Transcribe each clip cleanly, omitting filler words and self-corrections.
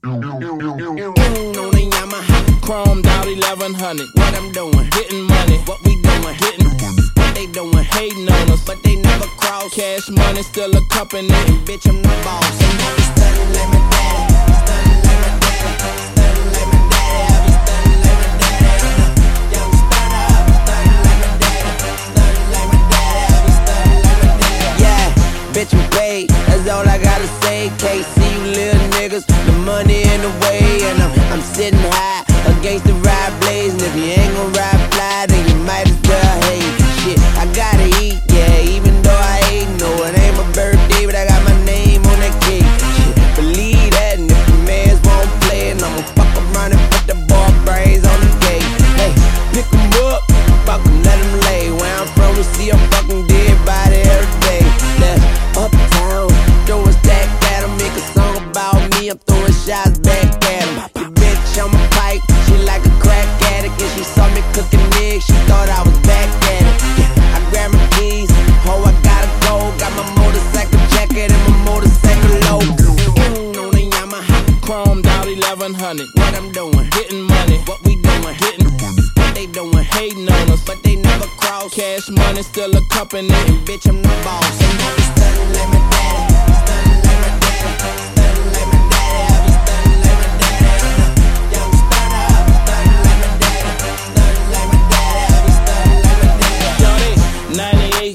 On the Yamaha, chromed out 1100. What I'm doing, getting money. What we doing, hitting. What they doing, hating on us, but they never cross. Cash money, still a company. And bitch, I'm the boss. And I be stunning like my daddy, stunning like my daddy, stunning like my daddy. I be stunning like my daddy. Young stunner, I be stunning like my daddy, stunning like my daddy. I be stunning like my daddy. Yeah, bitch, I'm paid. That's all I gotta say. Can't see you little niggas. The money in the way, and I'm sitting high against the ride blaze. And if you ain't gon' ride fly, then you might as well hate. Shit, I gotta eat, yeah, even though I ain't. No, it ain't my birthday, but I got my name on that cake. Shit, believe that, and if the mans won't play, and I'ma fuck around and put the ball brains on the gate. Hey, pick 'em up, fuck 'em, let 'em lay. Where I'm from, we see a fucking dead body every day. That's uptown, throw a stack at 'em, make a song about me, I'm throwing shots back at 'em. The bitch on my pipe, she like a crack addict, and she saw me cooking eggs, she thought I was back at it. Yeah, I grabbed my keys, oh I gotta go, got my motorcycle jacket and my motorcycle logo. On the Yamaha, chromed out 1100. What I'm doing, getting money. What we doing, hitting. What they doing, hating on us, but they never cross. Cash money, still a company. And bitch, I'm the boss. And I be stunning like my daddy, stunning like my daddy, stunning like my daddy. I be stunning like my daddy. Young stunner, I be stunning like my daddy, stunning like my daddy. I be stunning like my daddy. Shorty, 98,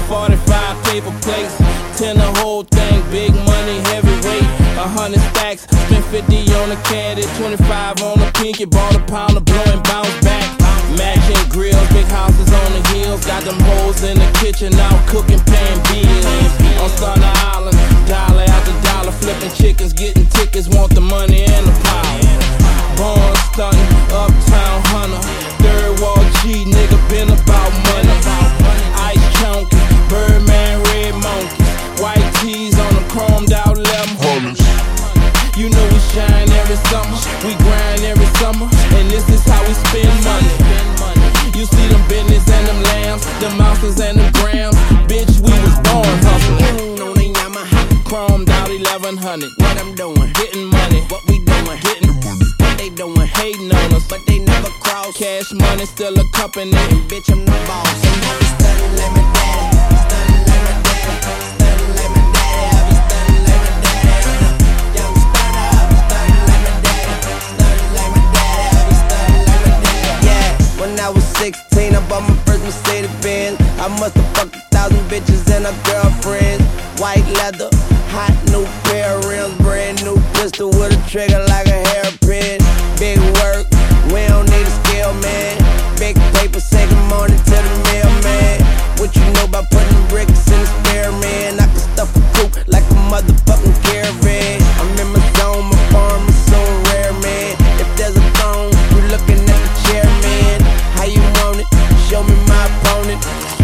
45 paper plates, 10 the whole thing, big money, heavyweight, 100 stacks, spent 50 on the caddy, 25 on the pinky, bought a pound of blow and bounce back. Matching grills, big houses on the hills, got them hoes in the kitchen, now cooking, paying bills. On Thunder Island, dollar after dollar, flipping chickens, getting tickets, want the money and the power. Born stunting, uptown hunter, third wall G, nigga been about money. Ice chunky, Birdman, red monkeys, white tees on them chromed out 1100. You know we shine every summer, we grind every summer, and this is how we spend money. You see them business and them lambs, them ounces and them grams, bitch, we was born hustling. On the Yamaha, chromed out 1100. What I'm doing, getting money. What we doing, hitting. What they doing, hating on us, but they never cross. Cash money, still a company, and bitch, I'm the boss. And I be stunning like my daddy, stunning like my daddy, stunning like my daddy. I be stunning like my daddy. Young stunner, I be stunning like my daddy, stunning like my daddy. I be stunning like my daddy. Yeah, when I was 16, I bought my first Mercedes Benz. I must have fucked 1,000 bitches and her girlfriends. White leather, hot new pair of rims, brand new pistol with a trigger like a hairpin. Big work, we don't need a scale, man. Big paper, say good morning to the mailman. What you know about putting bricks in the spare, man? I can stuff a coupe like a motherfucking caravan. I'm in my zone, my farm is so rare, man. If there's a phone, you looking at the chair, man. How you want it? Show me my opponent.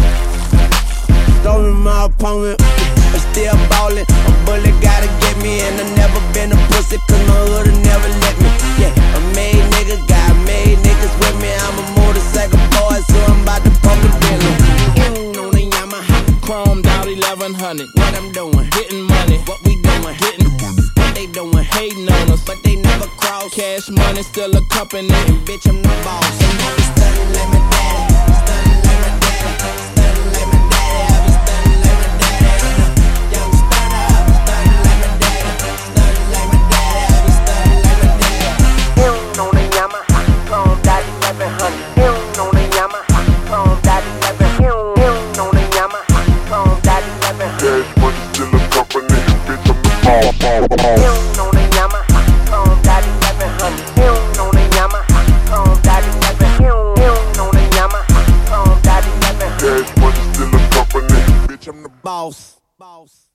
Show me my opponent. I'm still ballin', a bullet gotta get me. And I never been a pussy, cause my hood'll never let me. Yeah, a made nigga, got made niggas with me. I'm a motorcycle boy, so I'm about to pump the Bentley. On the Yamaha, chromed out 1100. What I'm doing, getting money. What we doing, hitting. What they doing, hating on us, but they never cross. Cash money, still a company, and bitch, I'm the boss. And I be stunning like my daddy, stunning like my daddy, stunning like my daddy. I be stunning like my daddy. Young stunner, I be stunning like my daddy, stunning like my daddy. I be stunning like my daddy. On the Yamaha, chromed out 1100. On the Yamaha, chromed out 1100. On the Yamaha, chromed out 1100. Cash money, still a company, bitch, I'm the boss. On the Yamaha, chromed out 1100. On the Yamaha, chromed out 1100. On the Yamaha, chromed out 1100. Cash money, still a company, bitch, I'm the Boss.